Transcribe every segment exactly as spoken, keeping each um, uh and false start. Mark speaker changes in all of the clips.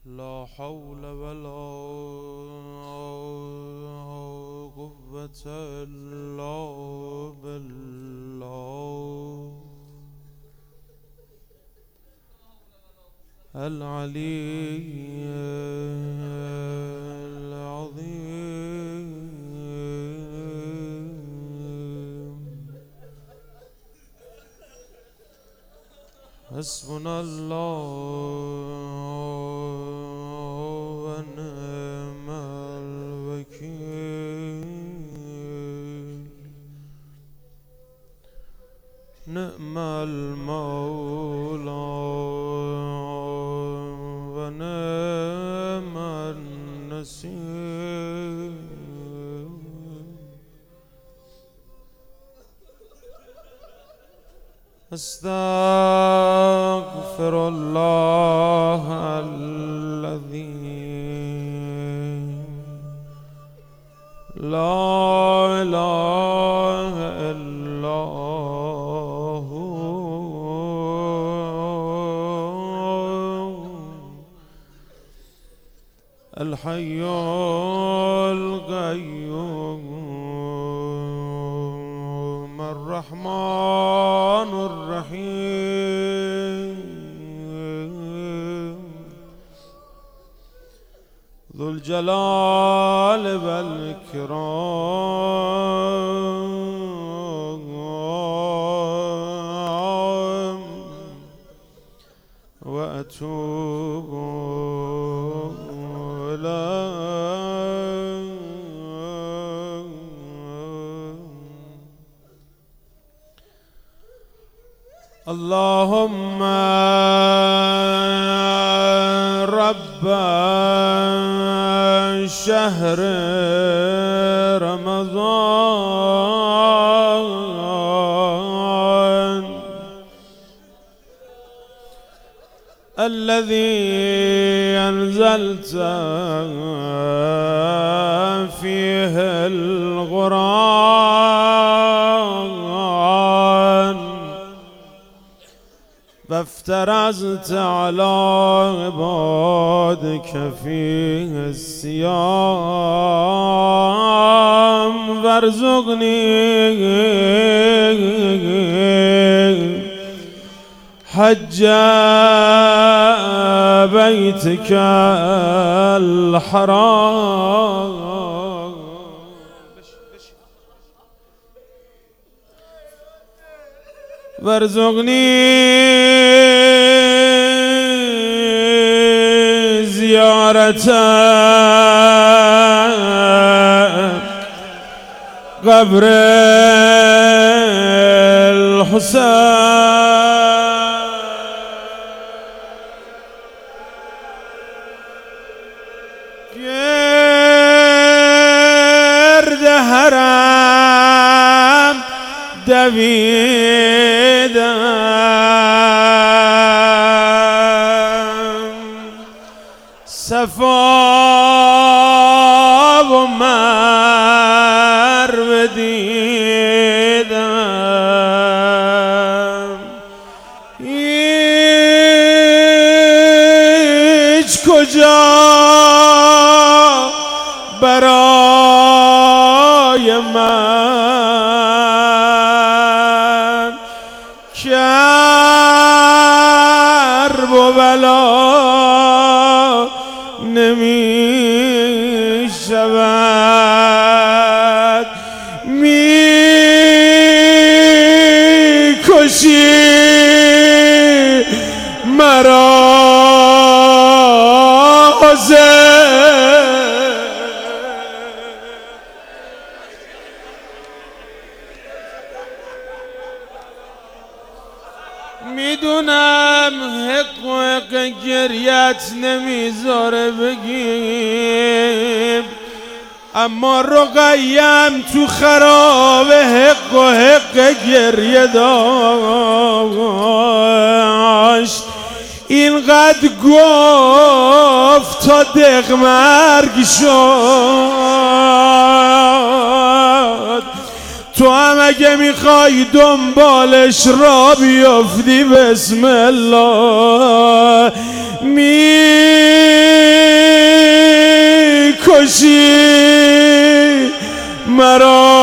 Speaker 1: لا حول ولا قوة إلا بالله العلي العظيم. حسبنا الله ونعم الوكيل. نعم المولى ونعم النصير. أستغفر الله الذي لا إله إلا هو الحي القيوم الرحمن الرحيم ذو الجلال والإكرام. وأتوب إليه. اللهم رب شهر رمضان الذي أنزلت فيه القرآن فافترضت على عبادك فيه الصيام وارزقني حج بيتك الحرام. وارزقني زيارة قبر الحسين گرد حرم دویدم صفا و مروه دیدم هیچ کجا برای من کرب و بلا نمی شود. می کشی مرا میدونم حق و حق گریت نمیذاره بگیم، اما رقیم تو خراب حق و حق گریه داشت. اینقدر گفت تا دق مرگ شد. تو هم اگه میخوای دنبالش را بیافتی بسم الله می میکشی مرا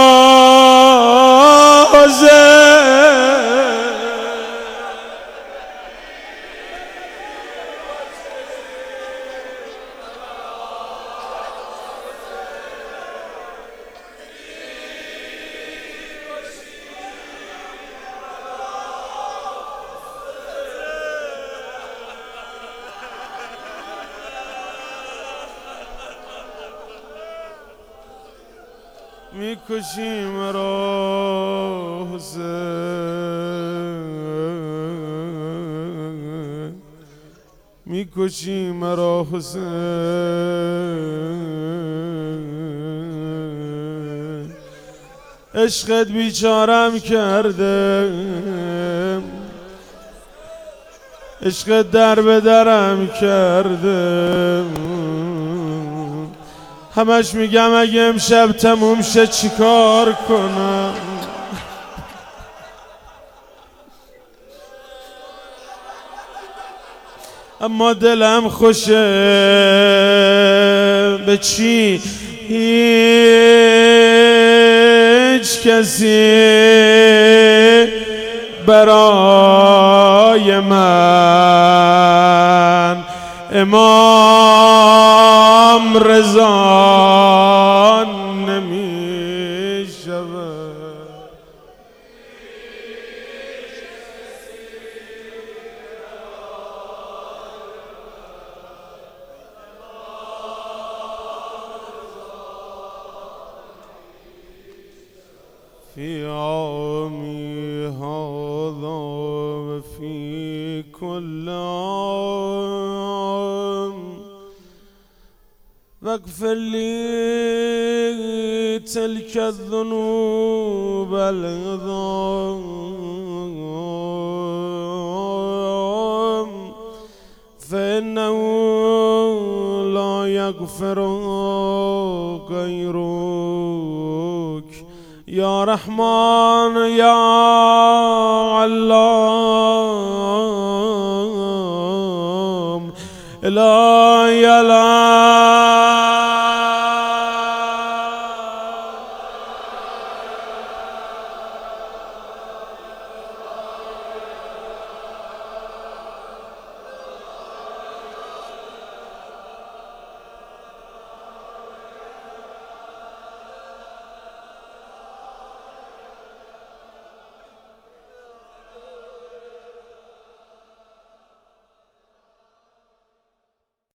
Speaker 1: میکشی مرا حسین میکشی مرا حسین عشقت بیچارم کرده عشقت در به درم کرده همش میگم اگه امشب تموم شه چیکار کنم اما دلم خوشه به چی هیچ کسی برای من امام رضا نمی شود فی عامی هذا و فی کل عام واغفر لي تلك الذنوب العظام فإنه لا يغفر غيرك يا رحمن يا علام إلهي الآن